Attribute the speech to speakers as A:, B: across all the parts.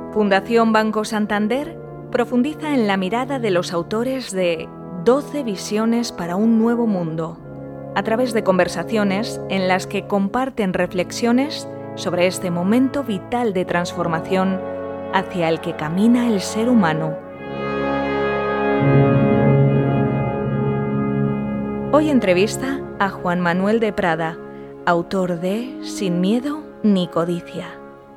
A: Fundación Banco Santander profundiza en la mirada de los autores de 12 visiones para un nuevo mundo, a través de conversaciones en las que comparten reflexiones sobre este momento vital de transformación hacia el que camina el ser humano. Hoy entrevista a Juan Manuel de Prada, autor de Sin miedo ni codicia.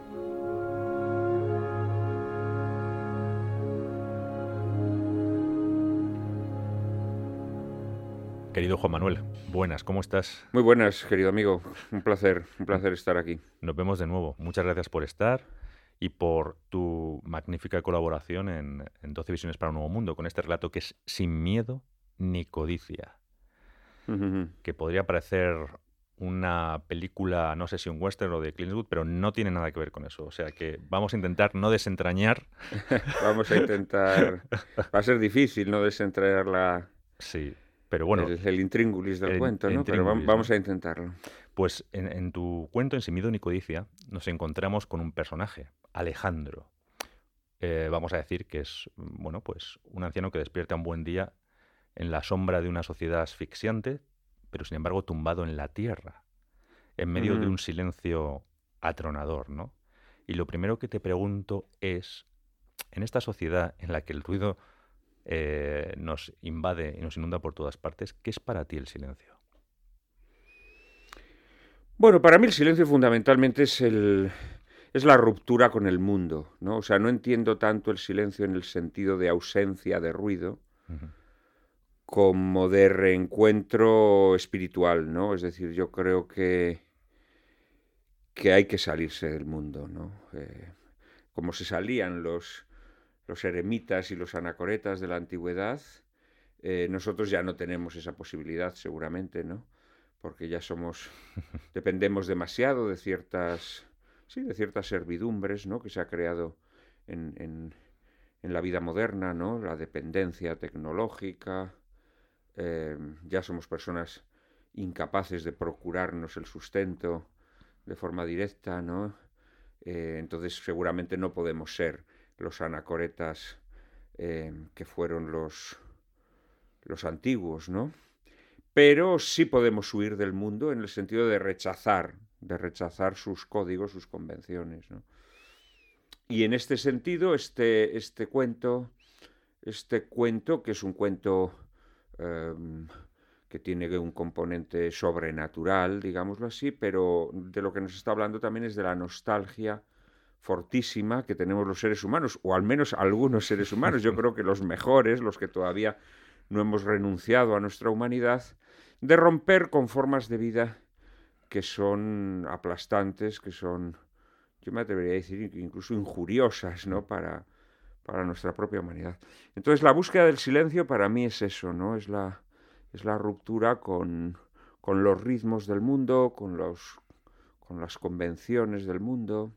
B: Querido Juan Manuel, buenas, ¿cómo estás?
C: Muy buenas, querido amigo. Un placer estar aquí.
B: Nos vemos de nuevo. Muchas gracias por estar y por tu magnífica colaboración en 12 visiones para un nuevo mundo, con este relato que es Sin miedo ni codicia, que podría parecer una película, no sé si un western o de Clint Eastwood, pero no tiene nada que ver con eso. O sea que vamos a intentar no desentrañar.
C: Vamos a intentar. Va a ser difícil no desentrañar
B: Sí. Pero bueno,
C: el intríngulis del cuento, ¿no? Pero vamos a intentarlo.
B: Pues en tu cuento, en Sin miedo ni codicia, nos encontramos con un personaje, Alejandro. Vamos a decir que es, bueno, pues un anciano que despierta un buen día en la sombra de una sociedad asfixiante, pero sin embargo tumbado en la tierra, en medio de un silencio atronador, ¿no? Y lo primero que te pregunto es, en esta sociedad en la que el ruido nos invade y nos inunda por todas partes, ¿qué es para ti el silencio?
C: Bueno, para mí el silencio fundamentalmente es la ruptura con el mundo, ¿no? O sea, no entiendo tanto el silencio en el sentido de ausencia de ruido, como de reencuentro espiritual, ¿no? Es decir, yo creo que hay que salirse del mundo, ¿no? Como se salían los eremitas y los anacoretas de la antigüedad, nosotros ya no tenemos esa posibilidad, seguramente, ¿no? Porque ya dependemos demasiado de ciertas servidumbres, ¿no? Que se ha creado en la vida moderna, ¿no? La dependencia tecnológica, ya somos personas incapaces de procurarnos el sustento de forma directa, ¿no? Entonces seguramente no podemos ser los anacoretas que fueron los antiguos, ¿no? Pero sí podemos huir del mundo en el sentido de rechazar sus códigos, sus convenciones, ¿no? Y en este sentido, este cuento, que es un cuento que tiene un componente sobrenatural, digámoslo así, pero de lo que nos está hablando también es de la nostalgia fortísima que tenemos los seres humanos, o al menos algunos seres humanos, yo creo que los mejores, los que todavía no hemos renunciado a nuestra humanidad, de romper con formas de vida que son aplastantes, que son, yo me atrevería a decir, incluso injuriosas, ¿no? para nuestra propia humanidad. Entonces la búsqueda del silencio para mí es eso, ¿no? Es la ruptura con los ritmos del mundo, con las convenciones del mundo,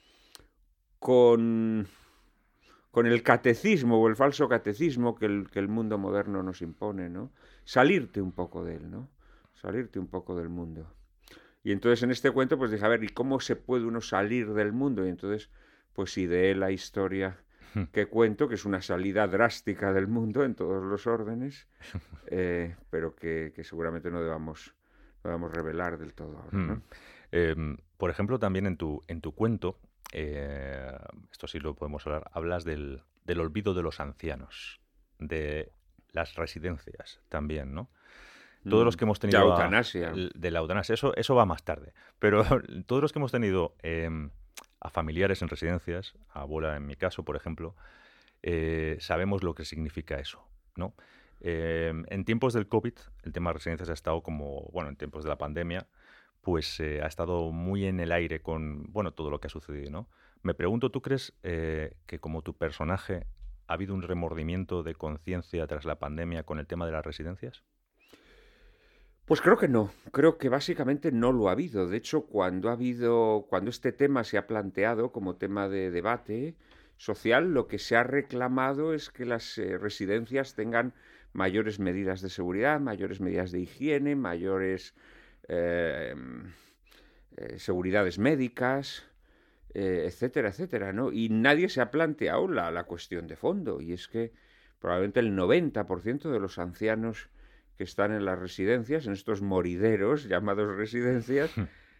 C: con el catecismo o el falso catecismo que el mundo moderno nos impone, ¿no? Salirte un poco de él, ¿no? Salirte un poco del mundo. Y entonces en este cuento pues dije, a ver, ¿y cómo se puede uno salir del mundo? Y entonces pues ideé la historia que cuento, que es una salida drástica del mundo en todos los órdenes, pero que seguramente no debamos revelar del todo ahora, ¿no?
B: Por ejemplo, también en tu cuento, esto sí lo podemos hablar, hablas del olvido de los ancianos, de las residencias también, ¿no? Todos los que hemos tenido...
C: La eutanasia.
B: De la eutanasia, eso va más tarde. Pero todos los que hemos tenido a familiares en residencias, a abuela en mi caso, por ejemplo, sabemos lo que significa eso, ¿no? En tiempos del COVID, el tema de residencias ha estado como, bueno, en tiempos de la pandemia, pues ha estado muy en el aire con, bueno, todo lo que ha sucedido, ¿no? Me pregunto, ¿tú crees que como tu personaje ha habido un remordimiento de conciencia tras la pandemia con el tema de las residencias?
C: Pues creo que no, creo que básicamente no lo ha habido. De hecho, cuando este tema se ha planteado como tema de debate social, lo que se ha reclamado es que las residencias tengan mayores medidas de seguridad, mayores medidas de higiene, mayores seguridades médicas, etcétera, etcétera, ¿no? Y nadie se ha planteado la cuestión de fondo, y es que probablemente el 90% de los ancianos que están en las residencias, en estos morideros llamados residencias,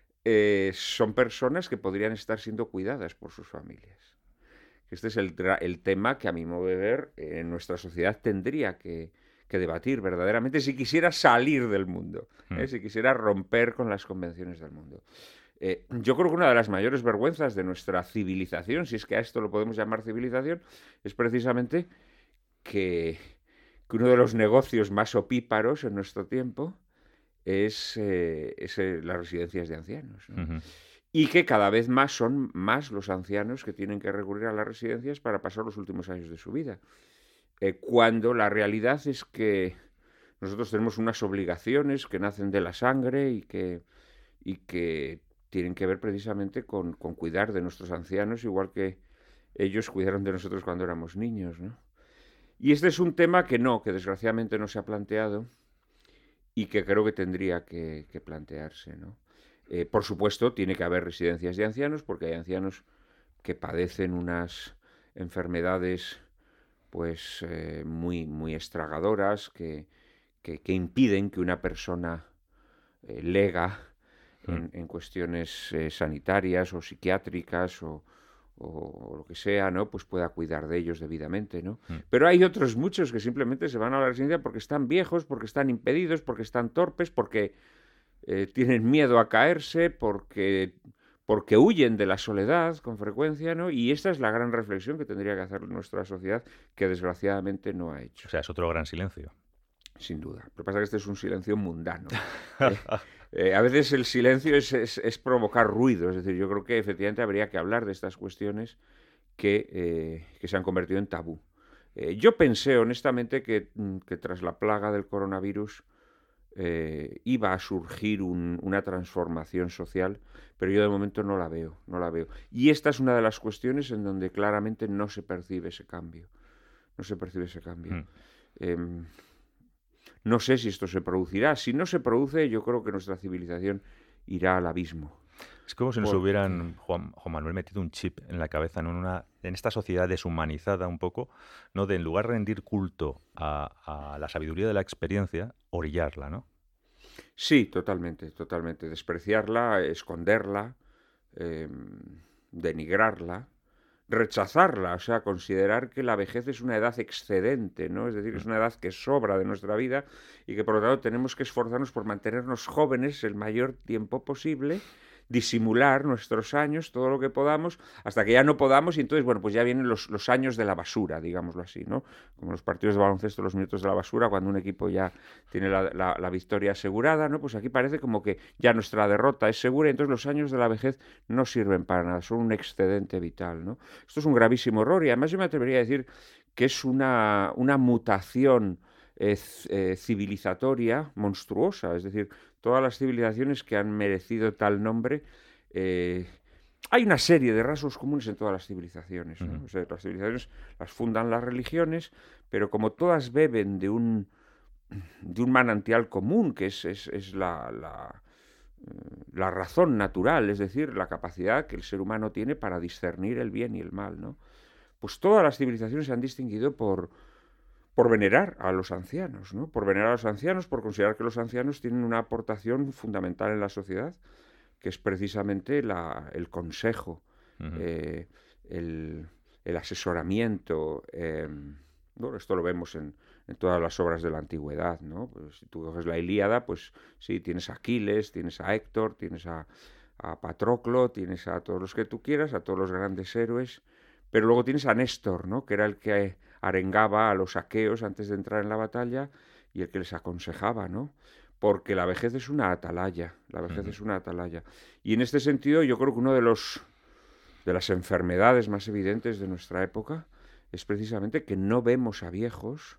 C: son personas que podrían estar siendo cuidadas por sus familias. Este es el tema que, a mi modo de ver, en nuestra sociedad tendría que debatir verdaderamente si quisiera salir del mundo, si quisiera romper con las convenciones del mundo. Yo creo que una de las mayores vergüenzas de nuestra civilización, si es que a esto lo podemos llamar civilización, es precisamente que uno de los negocios más opíparos en nuestro tiempo es las residencias de ancianos, ¿no? Y que cada vez más son más los ancianos que tienen que recurrir a las residencias para pasar los últimos años de su vida. Cuando la realidad es que nosotros tenemos unas obligaciones que nacen de la sangre y que tienen que ver precisamente con cuidar de nuestros ancianos, igual que ellos cuidaron de nosotros cuando éramos niños, ¿no? Y este es un tema que desgraciadamente no se ha planteado y que creo que tendría que plantearse, ¿no? Por supuesto, tiene que haber residencias de ancianos, porque hay ancianos que padecen unas enfermedades pues muy, muy estragadoras, que impiden que una persona lega en cuestiones sanitarias o psiquiátricas o lo que sea, ¿no? Pues pueda cuidar de ellos debidamente, ¿no? Pero hay otros muchos que simplemente se van a la residencia porque están viejos, porque están impedidos, porque están torpes, porque tienen miedo a caerse, porque huyen de la soledad con frecuencia, ¿no? Y esta es la gran reflexión que tendría que hacer nuestra sociedad, que desgraciadamente no ha hecho.
B: O sea, es otro gran silencio.
C: Sin duda. Lo que pasa es que este es un silencio mundano. A veces el silencio es provocar ruido. Es decir, yo creo que efectivamente habría que hablar de estas cuestiones que se han convertido en tabú. Yo pensé honestamente que tras la plaga del coronavirus iba a surgir una transformación social, pero yo de momento no la veo. Y esta es una de las cuestiones en donde claramente no se percibe ese cambio. No sé si esto se producirá. Si no se produce, yo creo que nuestra civilización irá al abismo.
B: Es como si nos hubieran, Juan Manuel, metido un chip en la cabeza, ¿no? En esta sociedad deshumanizada un poco, ¿no? De en lugar de rendir culto a la sabiduría de la experiencia, orillarla, ¿no?
C: Sí, totalmente. Despreciarla, esconderla, denigrarla, rechazarla, o sea, considerar que la vejez es una edad excedente, ¿no? Es decir, es una edad que sobra de nuestra vida y que por lo tanto tenemos que esforzarnos por mantenernos jóvenes el mayor tiempo posible, disimular nuestros años, todo lo que podamos, hasta que ya no podamos, y entonces, bueno, pues ya vienen los años de la basura, digámoslo así, ¿no? Como los partidos de baloncesto, los minutos de la basura, cuando un equipo ya tiene la victoria asegurada, ¿no? Pues aquí parece como que ya nuestra derrota es segura, y entonces los años de la vejez no sirven para nada, son un excedente vital, ¿no? Esto es un gravísimo error, y además yo me atrevería a decir que es una mutación civilizatoria monstruosa, es decir, todas las civilizaciones que han merecido tal nombre, hay una serie de rasgos comunes en todas las civilizaciones, ¿no? O sea, las civilizaciones las fundan las religiones, pero como todas beben de un manantial común, que es la razón natural, es decir, la capacidad que el ser humano tiene para discernir el bien y el mal, ¿no? Pues todas las civilizaciones se han distinguido por venerar a los ancianos, ¿no? Por venerar a los ancianos, por considerar que los ancianos tienen una aportación fundamental en la sociedad, que es precisamente el consejo, el asesoramiento. Bueno, esto lo vemos en todas las obras de la antigüedad, ¿no? Pues, si tú coges la Ilíada, pues sí, tienes a Aquiles, tienes a Héctor, tienes a Patroclo, tienes a todos los que tú quieras, a todos los grandes héroes, pero luego tienes a Néstor, ¿no? Que era el que arengaba a los aqueos antes de entrar en la batalla y el que les aconsejaba, ¿no? Porque la vejez es una atalaya, Y en este sentido yo creo que uno de las enfermedades más evidentes de nuestra época es precisamente que no vemos a viejos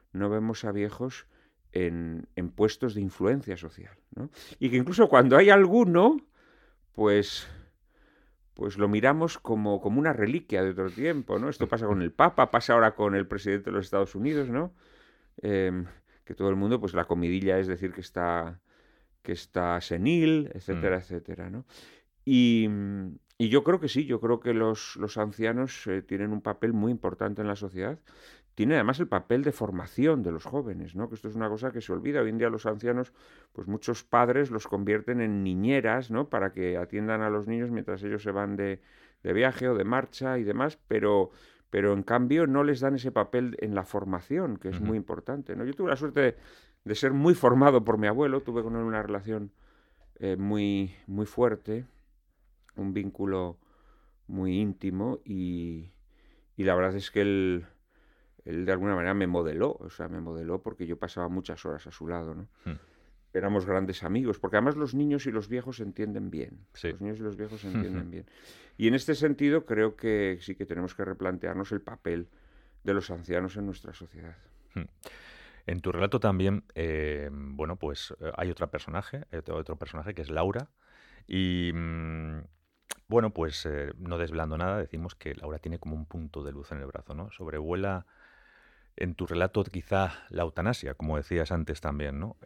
C: en puestos de influencia social, ¿no? Y que incluso cuando hay alguno, pues lo miramos como una reliquia de otro tiempo, ¿no? Esto pasa con el Papa, pasa ahora con el presidente de los Estados Unidos, ¿no? Que todo el mundo, pues la comidilla es decir que está senil, etcétera, etcétera, ¿no? Y Y yo creo que sí, yo creo que los ancianos tienen un papel muy importante en la sociedad. Tiene además el papel de formación de los jóvenes, ¿no? Que esto es una cosa que se olvida. Hoy en día los ancianos, pues muchos padres los convierten en niñeras, ¿no? Para que atiendan a los niños mientras ellos se van de viaje o de marcha y demás, pero en cambio no les dan ese papel en la formación, que es
B: Ujú.
C: muy importante, ¿no? Yo tuve la suerte de ser muy formado por mi abuelo, tuve con él una relación muy fuerte, un vínculo muy íntimo y la verdad es que él de alguna manera me modeló, o sea, me modeló porque yo pasaba muchas horas a su lado, ¿no?
B: Mm.
C: Éramos grandes amigos, porque además los niños y los viejos se entienden bien,
B: Sí.
C: los niños y los viejos se
B: Ujú.
C: entienden bien. Y en este sentido creo que sí que tenemos que replantearnos el papel de los ancianos en nuestra sociedad.
B: Mm. En tu relato también, bueno, pues hay otro personaje que es Laura. Y bueno, pues no desvelando nada, decimos que Laura tiene como un punto de luz en el brazo, ¿no? Sobrevuela en tu relato quizá la eutanasia, como decías antes también, ¿no?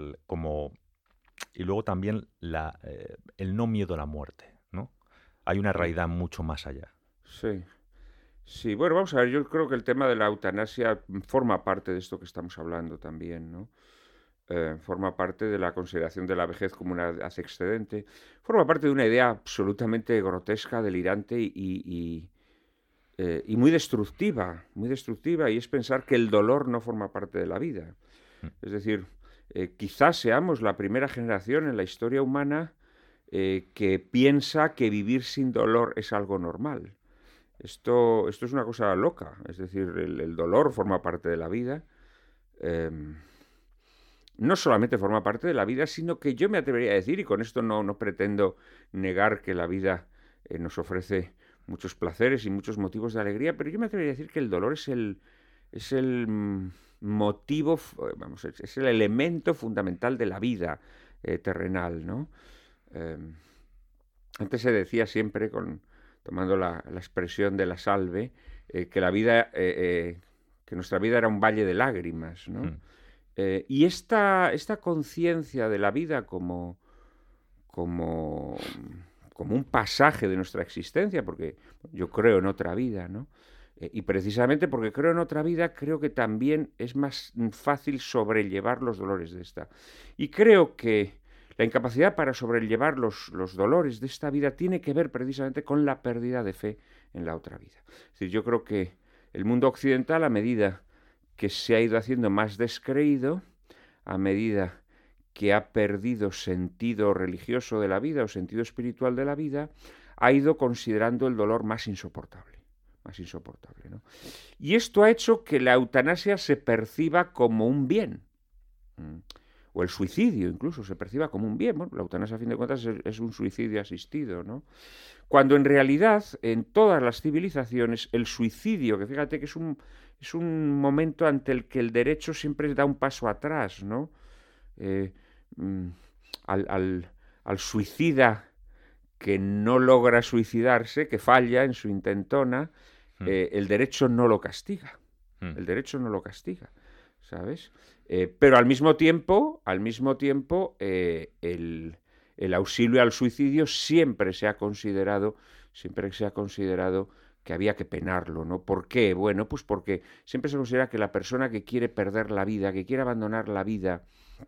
B: Y luego también el no miedo a la muerte, ¿no? Hay una
C: Sí,
B: realidad mucho más allá.
C: sí. Sí, bueno, vamos a ver, yo creo que el tema de la eutanasia forma parte de esto que estamos hablando también, ¿no? Forma parte de la consideración de la vejez como una edad excedente, forma parte de una idea absolutamente grotesca, delirante y muy destructiva, y es pensar que el dolor no forma parte de la vida.
B: Mm.
C: Es decir, quizás seamos la primera generación en la historia humana que piensa que vivir sin dolor es algo normal. Esto es una cosa loca, es decir, el dolor forma parte de la vida. em, no solamente forma parte de la vida, sino que yo me atrevería a decir, y con esto no pretendo negar que la vida nos ofrece muchos placeres y muchos motivos de alegría, pero yo me atrevería a decir que el dolor es el motivo, vamos, es el elemento fundamental de la vida terrenal, ¿no? Eh, Antes se decía siempre, tomando la expresión de la Salve, que la vida, que nuestra vida era un valle de lágrimas, ¿no?
B: Mm.
C: Y esta conciencia de la vida como, como un pasaje de nuestra existencia, porque yo creo en otra vida, ¿no? Y precisamente porque creo en otra vida, creo que también es más fácil sobrellevar los dolores de esta. Y creo que la incapacidad para sobrellevar los dolores de esta vida tiene que ver precisamente con la pérdida de fe en la otra vida. Es decir, yo creo que el mundo occidental, a medida que se ha ido haciendo más descreído, a medida que ha perdido sentido religioso de la vida o sentido espiritual de la vida, ha ido considerando el dolor más insoportable, ¿no? Y esto ha hecho que la eutanasia se perciba como un bien, o el suicidio incluso se perciba como un bien. Bueno, la eutanasia a fin de cuentas es un suicidio asistido, ¿no? Cuando en realidad en todas las civilizaciones el suicidio, que fíjate que es un momento ante el que el derecho siempre da un paso atrás, ¿no? Eh, mm, al, al, al suicida que no logra suicidarse, que falla en su intentona,
B: Mm.
C: el derecho no lo castiga.
B: Mm.
C: El derecho no lo castiga, ¿sabes? Pero al mismo tiempo el auxilio al suicidio siempre se ha considerado que había que penarlo, ¿no? ¿Por qué? Bueno, pues porque siempre se considera que la persona que quiere perder la vida, que quiere abandonar la vida,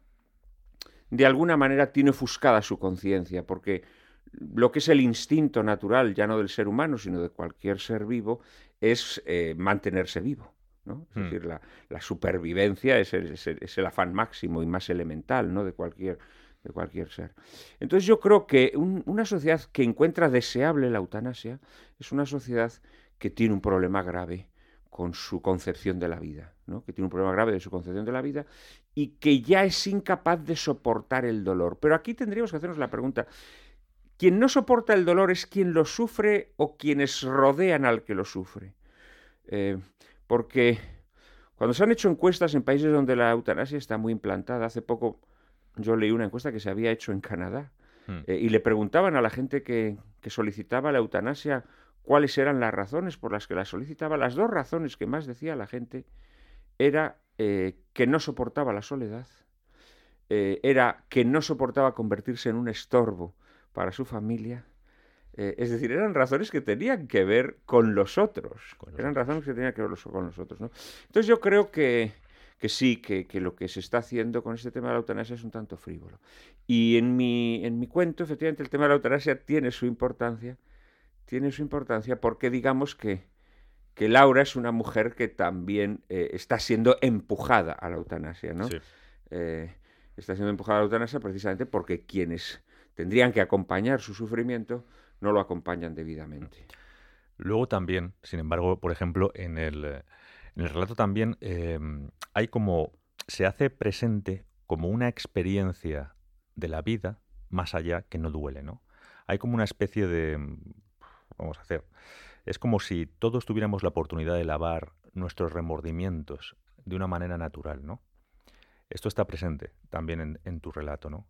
C: de alguna manera tiene ofuscada su conciencia, porque lo que es el instinto natural, ya no del ser humano, sino de cualquier ser vivo, es mantenerse vivo, ¿no? Es
B: Mm.
C: decir, la supervivencia es el afán máximo y más elemental, ¿no? de cualquier ser. Entonces yo creo que una sociedad que encuentra deseable la eutanasia es una sociedad que tiene un problema grave con su concepción de la vida, ¿no? Que tiene un problema grave de su concepción de la vida y que ya es incapaz de soportar el dolor. Pero aquí tendríamos que hacernos la pregunta, ¿quien no soporta el dolor es quien lo sufre o quienes rodean al que lo sufre? Eh, Porque cuando se han hecho encuestas en países donde la eutanasia está muy implantada, hace poco yo leí una encuesta que se había hecho en Canadá,
B: Mm.
C: y le preguntaban a la gente que solicitaba la eutanasia cuáles eran las razones por las que la solicitaba. Las dos razones que más decía la gente era que no soportaba la soledad, era que no soportaba convertirse en un estorbo para su familia, Es decir, eran razones que tenían que ver con los otros.
B: Con los
C: Eran
B: otros.
C: razones que tenían que ver con los otros, ¿no? Entonces yo creo que sí, que lo que se está haciendo con este tema de la eutanasia es un tanto frívolo. Y en mi cuento, efectivamente, el tema de la eutanasia tiene su importancia porque digamos que Laura es una mujer que también está siendo empujada a la eutanasia, ¿no?
B: Sí.
C: Está siendo empujada a la eutanasia precisamente porque quienes tendrían que acompañar su sufrimiento no lo acompañan debidamente.
B: Luego también, sin embargo, por ejemplo, en el relato también hay como, se hace presente como una experiencia de la vida más allá que no duele, ¿no? Hay como una especie de, vamos a hacer, es como si todos tuviéramos la oportunidad de lavar nuestros remordimientos de una manera natural, ¿no? Esto está presente también en tu relato, ¿no?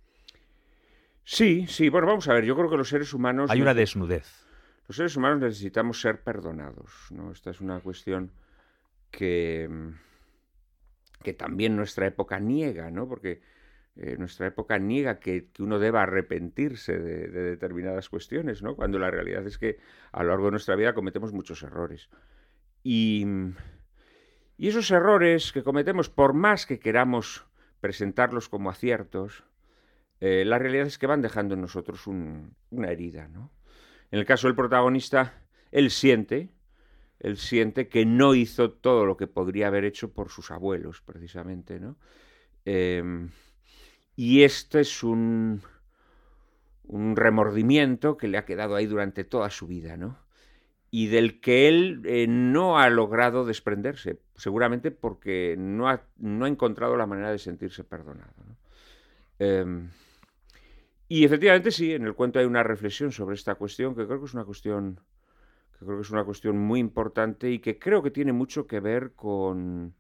C: Sí, sí, bueno, vamos a ver, yo creo que
B: Hay una desnudez.
C: los seres humanos necesitamos ser perdonados, ¿no? Esta es una cuestión que, que también nuestra época niega, ¿no? Porque nuestra época niega que uno deba arrepentirse de determinadas cuestiones, ¿no? Cuando la realidad es que a lo largo de nuestra vida cometemos muchos errores. Y, y esos errores que cometemos, por más que queramos presentarlos como aciertos, la realidad es que van dejando en nosotros una herida, ¿no? En el caso del protagonista, él siente que no hizo todo lo que podría haber hecho por sus abuelos, precisamente, ¿no? Y este es un remordimiento que le ha quedado ahí durante toda su vida, ¿no? Y del que él no ha logrado desprenderse, seguramente porque no ha encontrado la manera de sentirse perdonado, ¿no? Y efectivamente sí, en el cuento hay una reflexión sobre esta cuestión que creo que es una cuestión muy importante y que creo que tiene mucho que ver con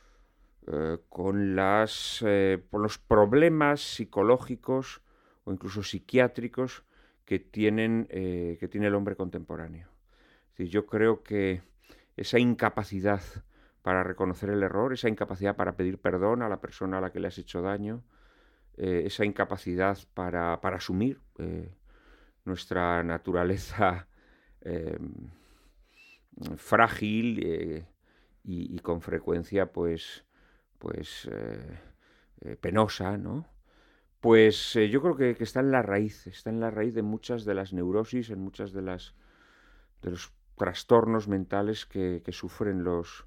C: por los problemas psicológicos o incluso psiquiátricos que tiene el hombre contemporáneo. Es decir, yo creo que esa incapacidad para reconocer el error, esa incapacidad para pedir perdón a la persona a la que le has hecho daño, esa incapacidad para asumir nuestra naturaleza frágil y con frecuencia penosa, ¿no? Pues yo creo que está en la raíz de muchas de las neurosis, en muchas de los trastornos mentales que sufren los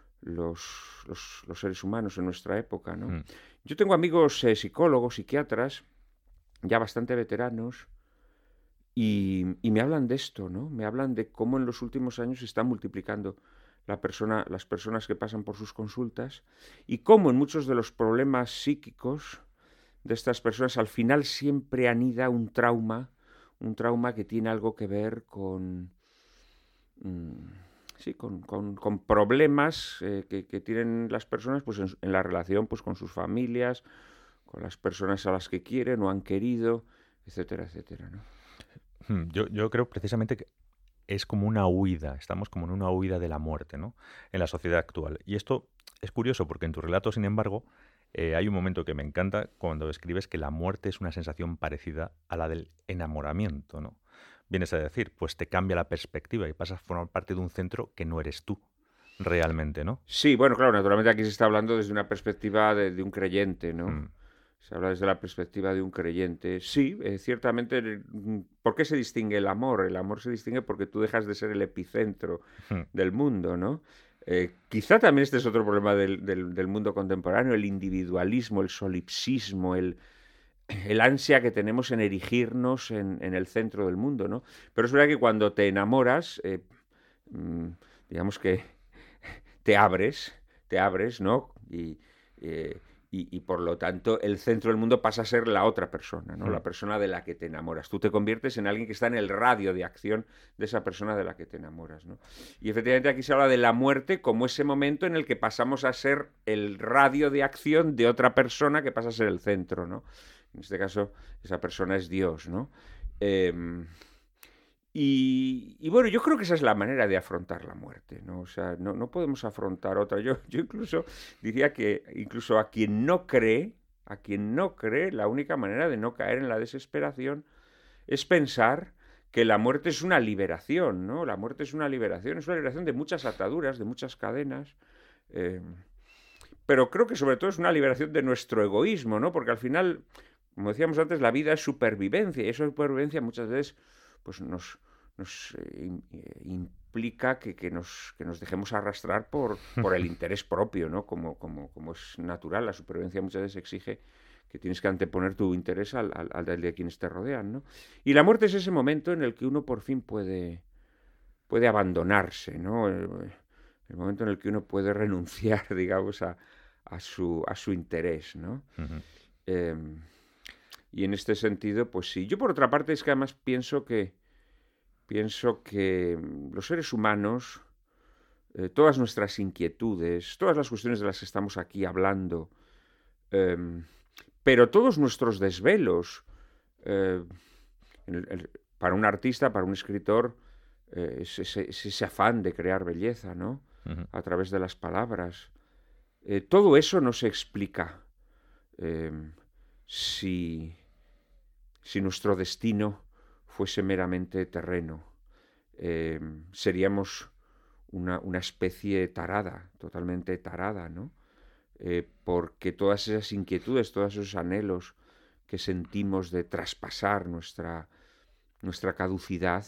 C: seres humanos en nuestra época, ¿no?
B: Mm.
C: Yo tengo amigos psicólogos, psiquiatras, ya bastante veteranos, y me hablan de esto, ¿no? Me hablan de cómo en los últimos años se está multiplicando las personas que pasan por sus consultas y cómo en muchos de los problemas psíquicos de estas personas al final siempre anida un trauma que tiene algo que ver con problemas que tienen las personas pues en la relación pues con sus familias, con las personas a las que quieren o han querido, etcétera, etcétera, ¿no?
B: Yo creo precisamente que es como una huida, estamos como en una huida de la muerte, ¿no? En la sociedad actual. Y esto es curioso porque en tu relato, sin embargo, hay un momento que me encanta cuando escribes que la muerte es una sensación parecida a la del enamoramiento, ¿no? Vienes a decir, pues te cambia la perspectiva y pasas a formar parte de un centro que no eres tú realmente, ¿no?
C: Sí, bueno, claro, naturalmente aquí se está hablando desde una perspectiva de un creyente, ¿no?
B: Mm,
C: Se habla desde la perspectiva de un creyente. Sí, ciertamente, ¿por qué se distingue el amor? El amor se distingue porque tú dejas de ser el epicentro
B: mm,
C: del mundo, ¿no? Quizá también este es otro problema del mundo contemporáneo, el individualismo, el solipsismo, el ansia que tenemos en erigirnos en el centro del mundo, ¿no? Pero es verdad que cuando te enamoras, digamos que te abres, ¿no? Y por lo tanto el centro del mundo pasa a ser la otra persona, ¿no?
B: mm.
C: La persona de la que te enamoras. Tú te conviertes en alguien que está en el radio de acción de esa persona de la que te enamoras, ¿no? Y efectivamente aquí se habla de la muerte como ese momento en el que pasamos a ser el radio de acción de otra persona que pasa a ser el centro, ¿no? En este caso, esa persona es Dios, ¿no? Y bueno, yo creo que esa es la manera de afrontar la muerte, ¿no? O sea, no podemos afrontar otra. Yo incluso diría que incluso a quien no cree, la única manera de no caer en la desesperación es pensar que la muerte es una liberación, ¿no? La muerte es una liberación de muchas ataduras, de muchas cadenas. Pero creo que sobre todo es una liberación de nuestro egoísmo, ¿no? Porque al final, como decíamos antes, la vida es supervivencia, y esa supervivencia muchas veces pues nos implica que nos dejemos arrastrar por el interés propio, ¿no? Como es natural, la supervivencia muchas veces exige que tienes que anteponer tu interés al de quienes te rodean, ¿no? Y la muerte es ese momento en el que uno por fin puede abandonarse, ¿no? El momento en el que uno puede renunciar, digamos, a su interés, ¿no?
B: Ujú.
C: Y en este sentido, pues sí. Yo, por otra parte, es que además pienso que los seres humanos, todas nuestras inquietudes, todas las cuestiones de las que estamos aquí hablando, pero todos nuestros desvelos, eh, para un artista, para un escritor, es ese afán de crear belleza, ¿no?
B: Ujú.
C: A través de las palabras. Todo eso no se explica si nuestro destino fuese meramente terreno. Seríamos una especie tarada, totalmente tarada, ¿no? Porque todas esas inquietudes, todos esos anhelos que sentimos de traspasar nuestra caducidad,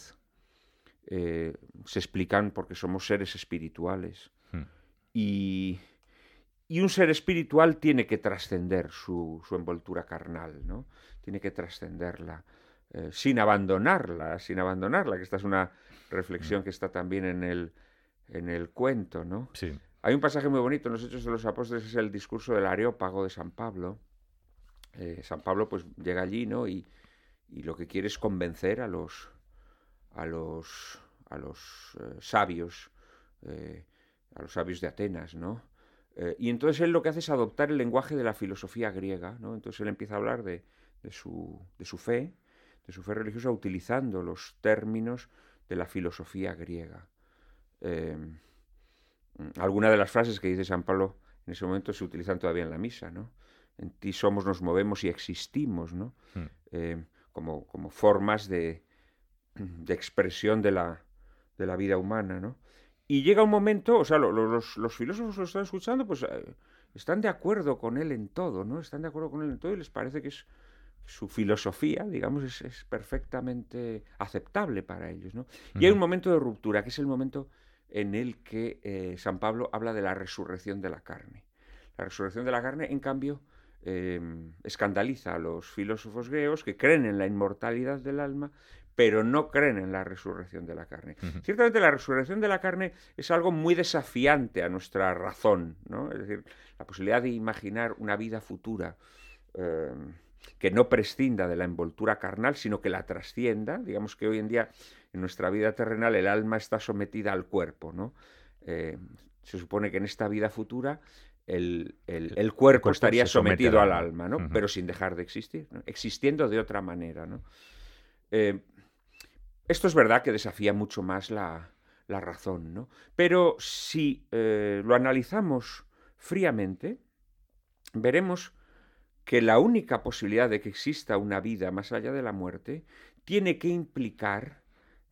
C: se explican porque somos seres espirituales.
B: Mm.
C: Y un ser espiritual tiene que trascender su envoltura carnal, ¿no? Tiene que trascenderla, sin abandonarla, que esta es una reflexión que está también en el cuento, ¿no?
B: Sí.
C: Hay un pasaje muy bonito en los Hechos de los Apóstoles, es el discurso del Areópago de San Pablo. San Pablo pues llega allí, ¿no? Y lo que quiere es convencer a los sabios, a los sabios de Atenas, ¿no? Y entonces él lo que hace es adoptar el lenguaje de la filosofía griega, ¿no? Entonces él empieza a hablar de su fe religiosa, utilizando los términos de la filosofía griega. Algunas de las frases que dice San Pablo en ese momento se utilizan todavía en la misa, ¿no? En ti somos, nos movemos y existimos, ¿no? Como formas de expresión de la vida humana, ¿no? Y llega un momento, o sea, los filósofos lo están escuchando, pues están de acuerdo con él en todo, ¿no? Están de acuerdo con él en todo y les parece que su filosofía, digamos, es perfectamente aceptable para ellos, ¿no? Y hay un momento de ruptura, que es el momento en el que San Pablo habla de la resurrección de la carne. La resurrección de la carne, en cambio, escandaliza a los filósofos griegos que creen en la inmortalidad del alma, pero no creen en la resurrección de la carne. Ciertamente la resurrección de la carne es algo muy desafiante a nuestra razón, ¿no? Es decir, la posibilidad de imaginar una vida futura que no prescinda de la envoltura carnal, sino que la trascienda. Digamos que hoy en día, en nuestra vida terrenal, el alma está sometida al cuerpo, ¿no? Se supone que en esta vida futura el cuerpo estaría sometido al alma, ¿no? Pero sin dejar de existir, ¿no? Existiendo de otra manera, ¿no? Esto es verdad que desafía mucho más la razón, ¿no? Pero si lo analizamos fríamente, veremos que la única posibilidad de que exista una vida más allá de la muerte tiene que implicar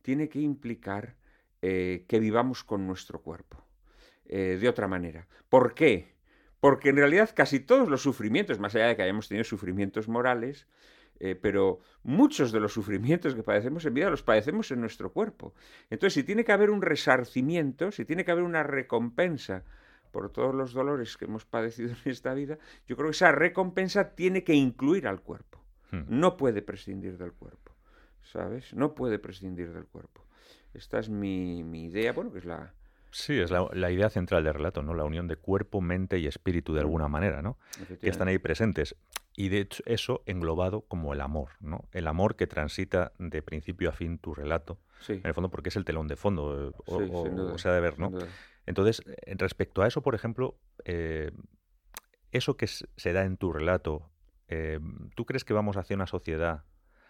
C: que vivamos con nuestro cuerpo, de otra manera. ¿Por qué? Porque en realidad casi todos los sufrimientos, más allá de que hayamos tenido sufrimientos morales, pero muchos de los sufrimientos que padecemos en vida los padecemos en nuestro cuerpo. Entonces, si tiene que haber un resarcimiento, si tiene que haber una recompensa por todos los dolores que hemos padecido en esta vida, yo creo que esa recompensa tiene que incluir al cuerpo. No puede prescindir del cuerpo, ¿sabes? No puede prescindir del cuerpo. Esta es mi idea, bueno, que es la...
B: Sí, es la idea central del relato, ¿no? La unión de cuerpo, mente y espíritu de alguna manera, ¿no? Que están ahí presentes. Y de hecho eso englobado como el amor, ¿no? El amor que transita de principio a fin tu relato.
C: Sí.
B: En el fondo porque es el telón de fondo,
C: o
B: sea de ver, ¿no? Entonces, respecto a eso, por ejemplo, eso que se da en tu relato, ¿tú crees que vamos hacia una sociedad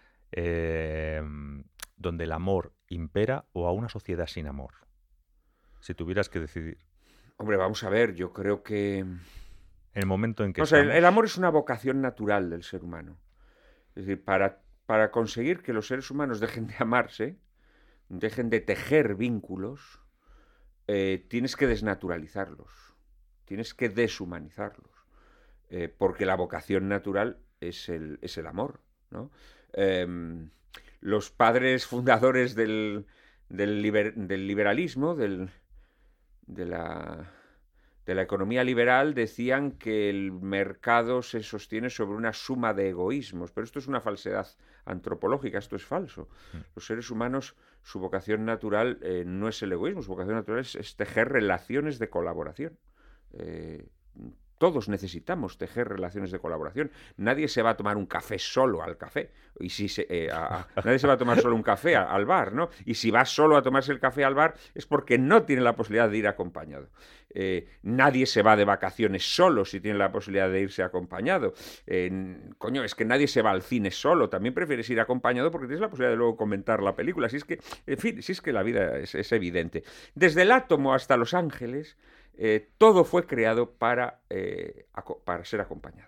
B: donde el amor impera o a una sociedad sin amor? Si tuvieras que decidir.
C: Hombre, vamos a ver, yo creo que...
B: En el momento en que
C: el amor es una vocación natural del ser humano. Es decir, para para conseguir que los seres humanos dejen de amarse, dejen de tejer vínculos, tienes que desnaturalizarlos, tienes que deshumanizarlos, porque la vocación natural es el amor, ¿no? Los padres fundadores del liberalismo, de la economía liberal, decían que el mercado se sostiene sobre una suma de egoísmos, pero esto es una falsedad antropológica, esto es falso. Los seres humanos, su vocación natural no es el egoísmo, su vocación natural es tejer relaciones de colaboración. Todos necesitamos tejer relaciones de colaboración. Nadie se va a tomar un café solo al café. Y nadie se va a tomar solo un café al bar, ¿no? Y si va solo a tomarse el café al bar es porque no tiene la posibilidad de ir acompañado. Nadie se va de vacaciones solo si tiene la posibilidad de irse acompañado. Es que nadie se va al cine solo. También prefieres ir acompañado porque tienes la posibilidad de luego comentar la película. Si es que, en fin, si es que la vida es evidente. Desde el átomo hasta los ángeles, todo fue creado para ser acompañado.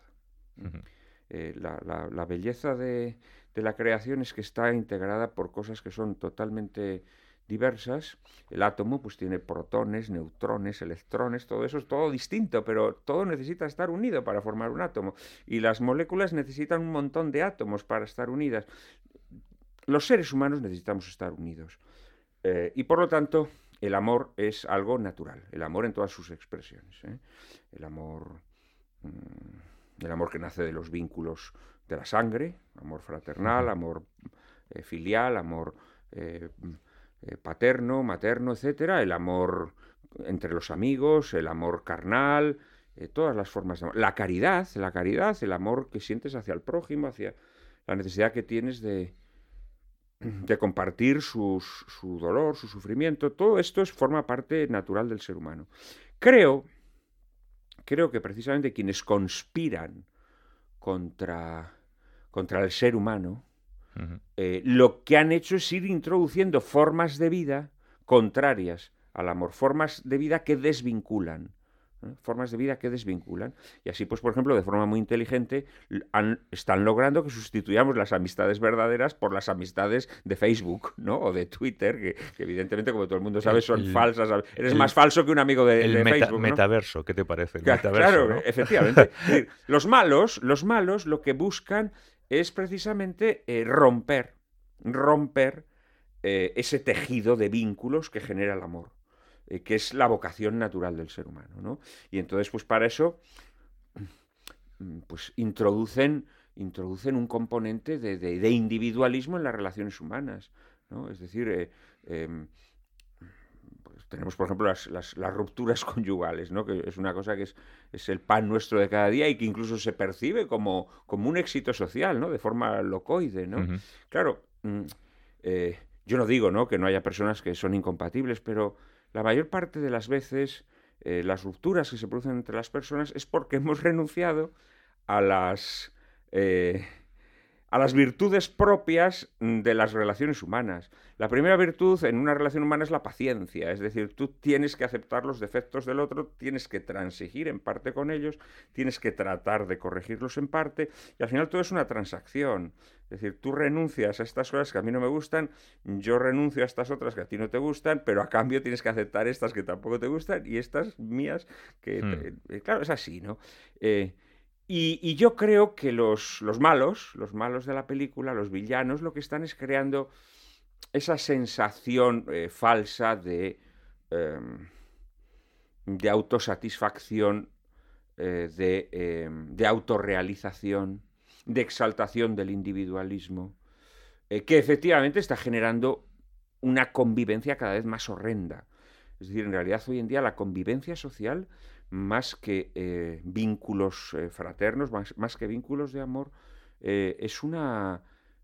C: La belleza de la creación es que está integrada por cosas que son totalmente diversas. El átomo pues tiene protones, neutrones, electrones, todo eso es todo distinto, pero todo necesita estar unido para formar un átomo. Y las moléculas necesitan un montón de átomos para estar unidas. Los seres humanos necesitamos estar unidos. Y por lo tanto, el amor es algo natural, el amor en todas sus expresiones. El amor que nace de los vínculos de la sangre, amor fraternal, amor filial, amor paterno, materno, etcétera, el amor entre los amigos, el amor carnal, todas las formas de amor. La caridad, el amor que sientes hacia el prójimo, hacia la necesidad que tienes de compartir su dolor, su sufrimiento. Todo esto forma parte natural del ser humano. Creo que precisamente quienes conspiran contra el ser humano, lo que han hecho es ir introduciendo formas de vida contrarias al amor, formas de vida que desvinculan. Formas de vida que desvinculan. Y así, pues, por ejemplo, de forma muy inteligente, están logrando que sustituyamos las amistades verdaderas por las amistades de Facebook, ¿no? O de Twitter, que evidentemente, como todo el mundo sabe, son falsas. Eres más falso que un amigo de Facebook, ¿no?
B: Metaverso, ¿qué te parece?
C: Claro,
B: ¿no?
C: Efectivamente. Los malos lo que buscan es precisamente romper ese tejido de vínculos que genera el amor, que es la vocación natural del ser humano, ¿no? Y entonces, pues para eso, pues introducen un componente de individualismo en las relaciones humanas, ¿no? Es decir, pues tenemos, por ejemplo, las rupturas conyugales, ¿no? Que es una cosa que es el pan nuestro de cada día y que incluso se percibe como un éxito social, ¿no? De forma locoide, ¿no? Claro, yo no digo, ¿no?, que no haya personas que son incompatibles, pero la mayor parte de las veces las rupturas que se producen entre las personas es porque hemos renunciado a las virtudes propias de las relaciones humanas. La primera virtud en una relación humana es la paciencia, es decir, tú tienes que aceptar los defectos del otro, tienes que transigir en parte con ellos, tienes que tratar de corregirlos en parte, y al final todo es una transacción. Es decir, tú renuncias a estas cosas que a mí no me gustan, yo renuncio a estas otras que a ti no te gustan, pero a cambio tienes que aceptar estas que tampoco te gustan y estas mías que... claro, es así, ¿no? Y yo creo que los malos de la película, los villanos, lo que están es creando esa sensación falsa de autosatisfacción, de autorrealización, de exaltación del individualismo, que efectivamente está generando una convivencia cada vez más horrenda. Es decir, en realidad hoy en día la convivencia social, más que vínculos fraternos, más que vínculos de amor, es una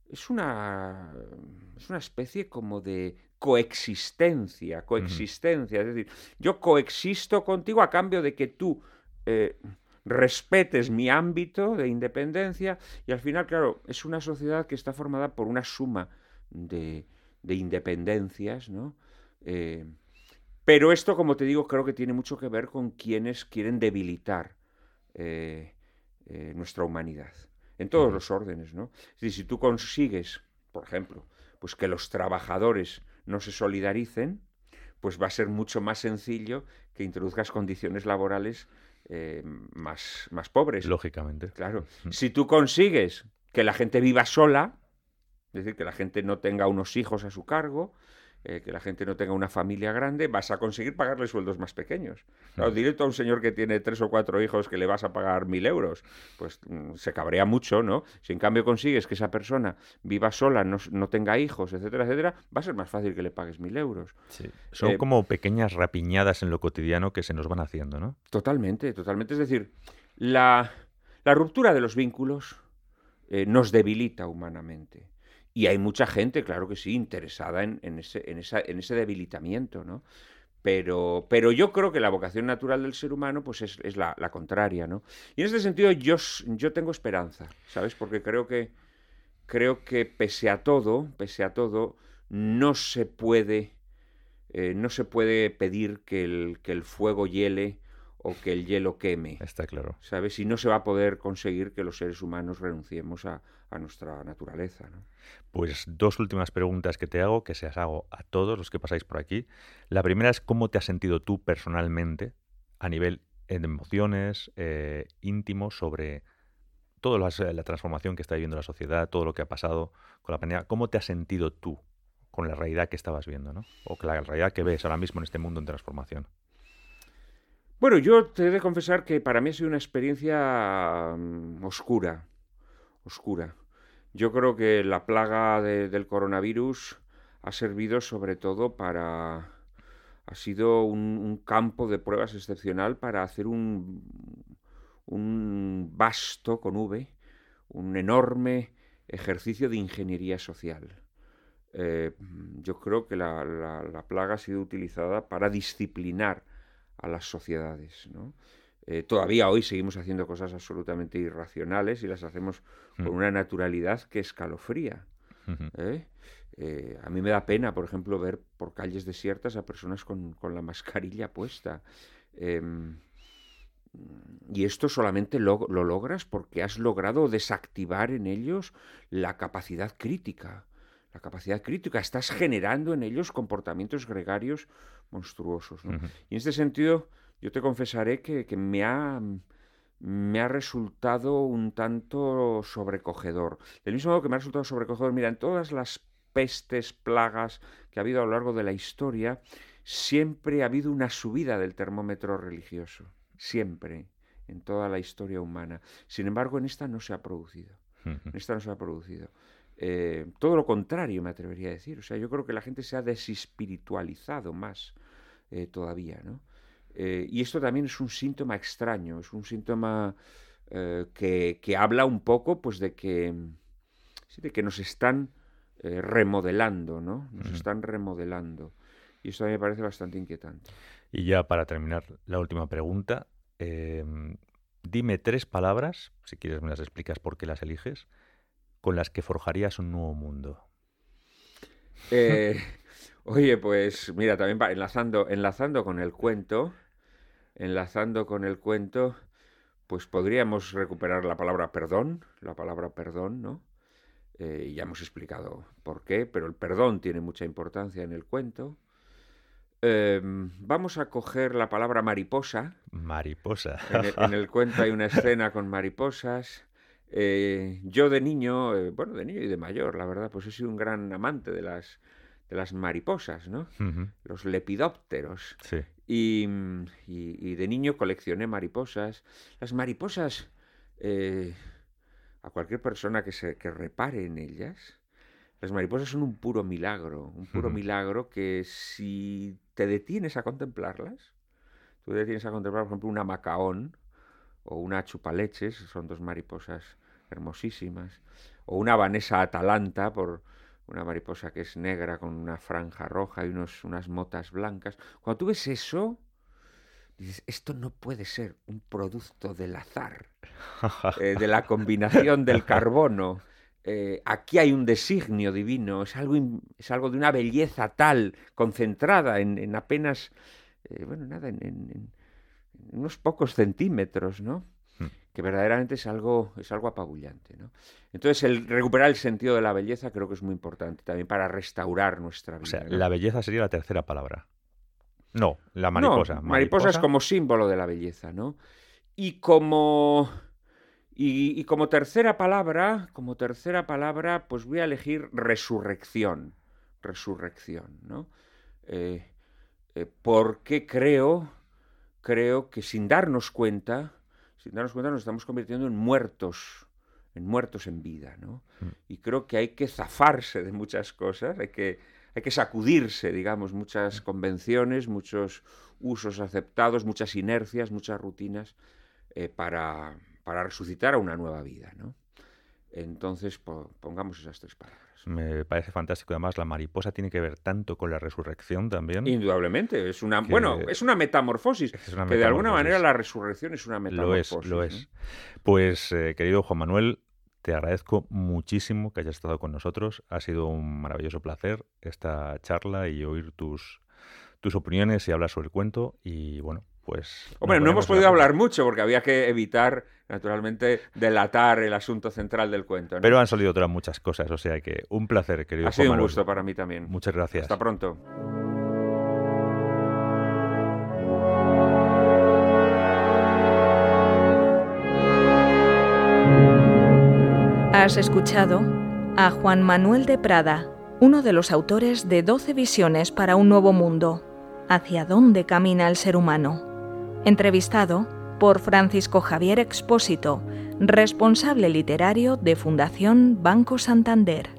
C: especie como de coexistencia. Es decir, yo coexisto contigo a cambio de que tú respetes mi ámbito de independencia, y al final, claro, es una sociedad que está formada por una suma de independencias, ¿no? Pero esto, como te digo, creo que tiene mucho que ver con quienes quieren debilitar nuestra humanidad. en todos los órdenes, ¿no? Es decir, si tú consigues, por ejemplo, pues que los trabajadores no se solidaricen, pues va a ser mucho más sencillo que introduzcas condiciones laborales más pobres.
B: Lógicamente.
C: Claro. Si tú consigues que la gente viva sola, es decir, que la gente no tenga unos hijos a su cargo, que la gente no tenga una familia grande, vas a conseguir pagarle sueldos más pequeños. Claro, directo a un señor que tiene 3 o 4 hijos que le vas a pagar 1.000 euros, pues se cabrea mucho, ¿no? Si en cambio consigues que esa persona viva sola, no tenga hijos, etcétera, etcétera, va a ser más fácil que le pagues 1.000 euros.
B: Sí. Son como pequeñas rapiñadas en lo cotidiano que se nos van haciendo, ¿no?
C: Totalmente, totalmente. Es decir, la ruptura de los vínculos nos debilita humanamente. Y hay mucha gente, claro que sí, interesada en ese debilitamiento, ¿no? Pero yo creo que la vocación natural del ser humano pues es la contraria, ¿no? Y en este sentido yo tengo esperanza, ¿sabes? Porque creo que pese a todo, no se puede pedir que el fuego hiele o que el hielo queme.
B: Está claro.
C: ¿Sabes? Y no se va a poder conseguir que los seres humanos renunciemos a nuestra naturaleza, ¿no?
B: Pues 2 últimas preguntas que te hago, que se las hago a todos los que pasáis por aquí. La primera es cómo te has sentido tú personalmente a nivel de emociones, íntimo, sobre toda la transformación que está viviendo la sociedad, todo lo que ha pasado con la pandemia. ¿Cómo te has sentido tú con la realidad que estabas viendo, ¿no? O con la realidad que ves ahora mismo en este mundo en transformación?
C: Bueno, yo te he de confesar que para mí ha sido una experiencia oscura. Yo creo que la plaga del coronavirus ha servido sobre todo ha sido un campo de pruebas excepcional para hacer un vasto, con V, un enorme ejercicio de ingeniería social. Yo creo que la plaga ha sido utilizada para disciplinar a las sociedades, ¿no? Todavía hoy seguimos haciendo cosas absolutamente irracionales y las hacemos con una naturalidad que escalofría. A mí me da pena, por ejemplo, ver por calles desiertas a personas con la mascarilla puesta. Y esto solamente lo logras porque has logrado desactivar en ellos la capacidad crítica. Estás generando en ellos comportamientos gregarios monstruosos, ¿no? Y en este sentido, yo te confesaré que me ha resultado un tanto sobrecogedor. Del mismo modo que me ha resultado sobrecogedor, mira, en todas las pestes, plagas que ha habido a lo largo de la historia, siempre ha habido una subida del termómetro religioso. Siempre, en toda la historia humana. Sin embargo, en esta no se ha producido. Todo lo contrario, me atrevería a decir. O sea, yo creo que la gente se ha desespiritualizado más todavía, ¿no? Y esto también es un síntoma extraño, es un síntoma que habla un poco pues de que nos están remodelando, ¿no? Nos están remodelando. Y esto a mí me parece bastante inquietante.
B: Y ya para terminar, la última pregunta. Dime 3 palabras, si quieres me las explicas por qué las eliges, con las que forjarías un nuevo mundo.
C: Oye, pues mira, también enlazando con el cuento, pues podríamos recuperar la palabra perdón, ¿no? Y ya hemos explicado por qué, pero el perdón tiene mucha importancia en el cuento. Vamos a coger la palabra mariposa.
B: Mariposa.
C: En el cuento hay una escena con mariposas. Yo de niño, de niño y de mayor, la verdad, pues he sido un gran amante de las mariposas, ¿no? Los lepidópteros.
B: Sí.
C: Y de niño coleccioné mariposas. Las mariposas, a cualquier persona que repare en ellas, las mariposas son un puro milagro que si te detienes a contemplarlas, tú te detienes a contemplar, por ejemplo, una macaón o una chupaleches, son 2 mariposas hermosísimas, o una Vanessa atalanta, una mariposa que es negra con una franja roja y unas motas blancas. Cuando tú ves eso, dices, esto no puede ser un producto del azar, de la combinación del carbono. Aquí hay un designio divino, es algo de una belleza tal, concentrada en apenas, en unos pocos centímetros, ¿no? verdaderamente es algo apabullante, ¿no? Entonces, el recuperar el sentido de la belleza creo que es muy importante también para restaurar nuestra vida.
B: O sea,
C: ¿no?
B: la belleza sería la tercera palabra. No, la
C: No,
B: mariposa.
C: mariposa es como símbolo de la belleza, ¿no? Y como tercera palabra, pues voy a elegir resurrección, ¿no? Porque creo que sin darnos cuenta nos estamos convirtiendo en muertos en vida, ¿no? Y creo que hay que zafarse de muchas cosas, hay que sacudirse, digamos, muchas convenciones, muchos usos aceptados, muchas inercias, muchas rutinas, para resucitar a una nueva vida, ¿no? Entonces, pongamos esas tres palabras.
B: Me parece fantástico. Además, la mariposa tiene que ver tanto con la resurrección también.
C: Indudablemente. Es una metamorfosis. Que de alguna manera la resurrección es una metamorfosis.
B: Lo es. Pues, querido Juan Manuel, te agradezco muchísimo que hayas estado con nosotros. Ha sido un maravilloso placer esta charla y oír tus opiniones y hablar sobre el cuento. Y bueno, pues...
C: Hombre, no hemos podido hablar mucho porque había que evitar, naturalmente, delatar el asunto central del cuento, ¿no?
B: Pero han salido otras muchas cosas, o sea que un placer, querido Juan Manuel.
C: Ha sido un gusto para mí también.
B: Muchas gracias.
C: Hasta pronto.
A: Has escuchado a Juan Manuel de Prada, uno de los autores de 12 visiones para un nuevo mundo. ¿Hacia dónde camina el ser humano? Entrevistado por Francisco Javier Expósito, responsable literario de Fundación Banco Santander.